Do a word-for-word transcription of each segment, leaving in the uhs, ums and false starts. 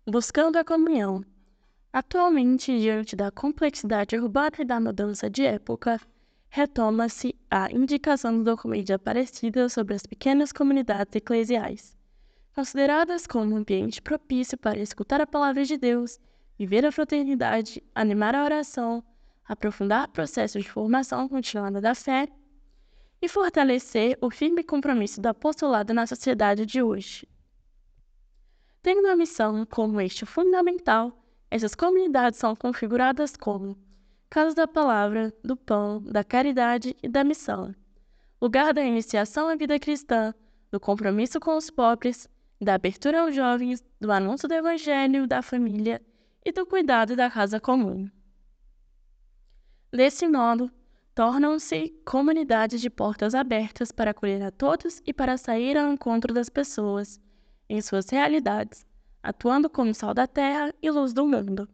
Buscando a comunhão. Atualmente, diante da complexidade urbana e da mudança de época, retoma-se a indicação do documento de Aparecida sobre as pequenas comunidades eclesiais, consideradas como um ambiente propício para escutar a palavra de Deus, viver a fraternidade, animar a oração, aprofundar processos de formação continuada da fé e fortalecer o firme compromisso do apostolado na sociedade de hoje. Tendo a missão como eixo fundamental, essas comunidades são configuradas como Casa da Palavra, do Pão, da Caridade e da Missão, lugar da iniciação à vida cristã, do compromisso com os pobres, da abertura aos jovens, do anúncio do Evangelho, da família e do cuidado da casa comum. Desse modo, tornam-se comunidades de portas abertas para acolher a todos e para sair ao encontro das pessoas, em suas realidades, atuando como sal da terra e luz do mundo.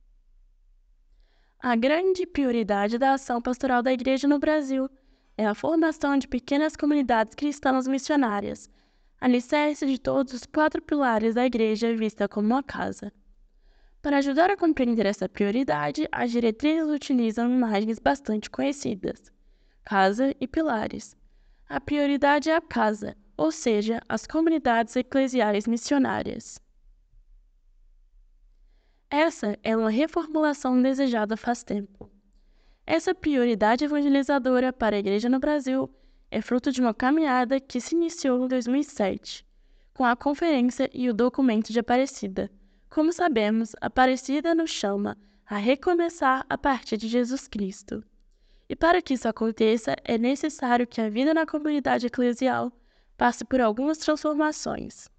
A grande prioridade da ação pastoral da Igreja no Brasil é a formação de pequenas comunidades cristãs missionárias, alicerce de todos os quatro pilares da Igreja vista como uma casa. Para ajudar a compreender essa prioridade, as diretrizes utilizam imagens bastante conhecidas: casa e pilares. A prioridade é a casa, ou seja, as comunidades eclesiais missionárias. Essa é uma reformulação desejada faz tempo. Essa prioridade evangelizadora para a Igreja no Brasil é fruto de uma caminhada que se iniciou em dois mil e sete, com a Conferência e o Documento de Aparecida. Como sabemos, Aparecida nos chama a recomeçar a partir de Jesus Cristo. E para que isso aconteça, é necessário que a vida na comunidade eclesial passe por algumas transformações.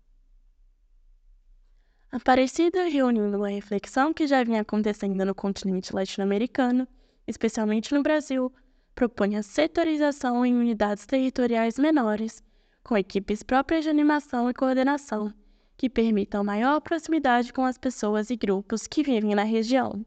Aparecida reunindo uma reflexão que já vinha acontecendo no continente latino-americano, especialmente no Brasil, propõe a setorização em unidades territoriais menores, com equipes próprias de animação e coordenação, que permitam maior proximidade com as pessoas e grupos que vivem na região.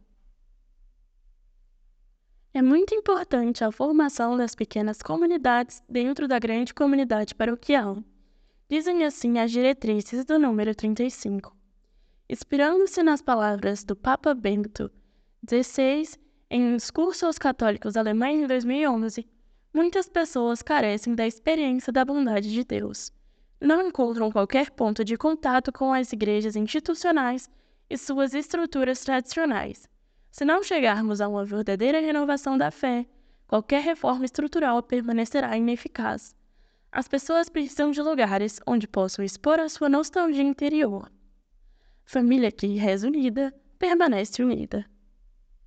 É muito importante a formação das pequenas comunidades dentro da grande comunidade paroquial. Dizem assim as diretrizes do número trinta e cinco. Inspirando-se nas palavras do Papa Bento dezesseis em um discurso aos católicos alemães em dois mil e onze, muitas pessoas carecem da experiência da bondade de Deus. Não encontram qualquer ponto de contato com as igrejas institucionais e suas estruturas tradicionais. Se não chegarmos a uma verdadeira renovação da fé, qualquer reforma estrutural permanecerá ineficaz. As pessoas precisam de lugares onde possam expor a sua nostalgia interior. Família que reza unida, permanece unida.